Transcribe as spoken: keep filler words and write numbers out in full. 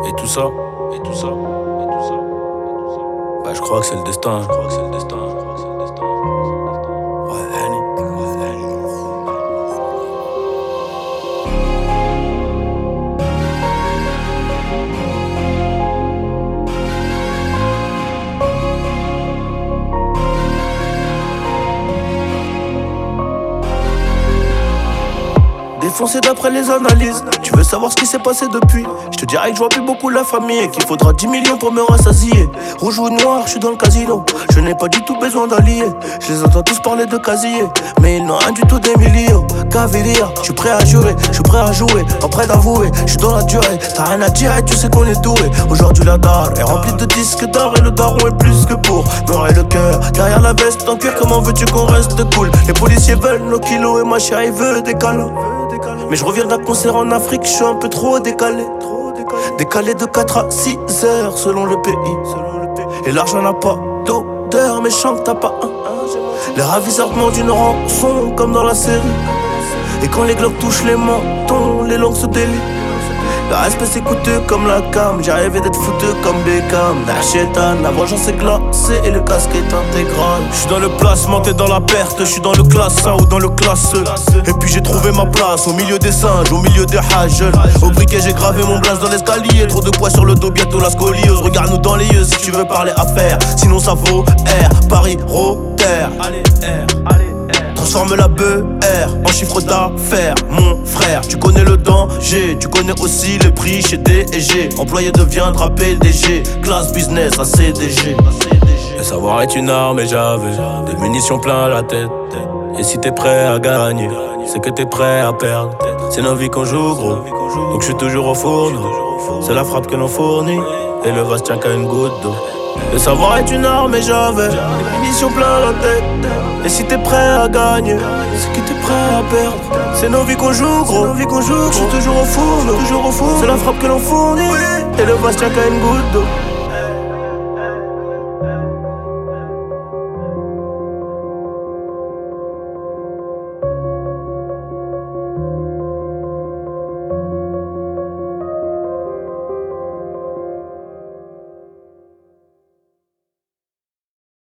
Et tout ça, et tout ça, et tout ça, et tout ça. Bah je crois que c'est le destin, je crois que c'est le destin, je crois que c'est le destin. Ouais, Annie. Défoncé d'après les analyses. Tu veux savoir ce qui s'est passé depuis? Je te dirais que je vois plus beaucoup la famille et qu'il faudra dix millions pour me rassasier. Rouge ou noir, je suis dans le casino. Je n'ai pas du tout besoin d'alliés. Je les entends tous parler de casier, mais ils n'ont rien du tout d'Emilio. Caviria, je suis prêt à jurer, je suis prêt à jouer, pas prêt d'avouer. Je suis dans la durée, t'as rien à dire et tu sais qu'on est doué. Aujourd'hui la dalle est remplie de disques d'or et le daron est plus que pour noir et le cœur. Derrière la veste en cuir, comment veux-tu qu'on reste cool? Les policiers veulent nos kilos et ma chérie veut des câlins. Mais je reviens d'un concert en Afrique, je suis un peu trop décalé. Décalé de quatre à six heures selon le pays. Et l'argent n'a pas d'odeur, mais chante t'as pas un. Les ravisseurs demandent une rançon comme dans la série. Et quand les globes touchent les mentons, les langues se délient. Le respect c'est coûteux comme la cam. J'ai rêvé d'être foutu comme Beckham. Nachétan, la vengeance est glacée et le casque est intégral. J'suis dans le placement, t'es dans la perte. J'suis dans le classe un ou dans le classe E. Et puis j'ai trouvé ma place au milieu des singes, au milieu des hages. Au briquet j'ai gravé mon blaze dans l'escalier. Trop de poids sur le dos, bientôt la scoliose. Regarde-nous dans les yeux si tu veux parler affaires. Sinon ça vaut R, Paris, Rotter. Allez R, allez transforme la B R en chiffre d'affaires, mon frère. Tu connais le danger, tu connais aussi le prix chez D et G. Employé deviendra P D G, classe business à C D G. Le savoir est une arme et j'avais des munitions plein la tête. Et si t'es prêt à gagner, c'est que t'es prêt à perdre. C'est nos vies qu'on joue gros, donc je suis toujours au fourneau. C'est la frappe que l'on fournit, et le vase tient qu'à une goutte d'eau. Le savoir est une arme et j'avais des munitions plein la tête. Et si t'es prêt à gagner, c'est que t'es prêt à perdre. C'est nos vies qu'on joue gros, je suis toujours au fourneau, toujours au fourneau. C'est la frappe que l'on fournit, et le vase tient qu'à une goutte d'eau.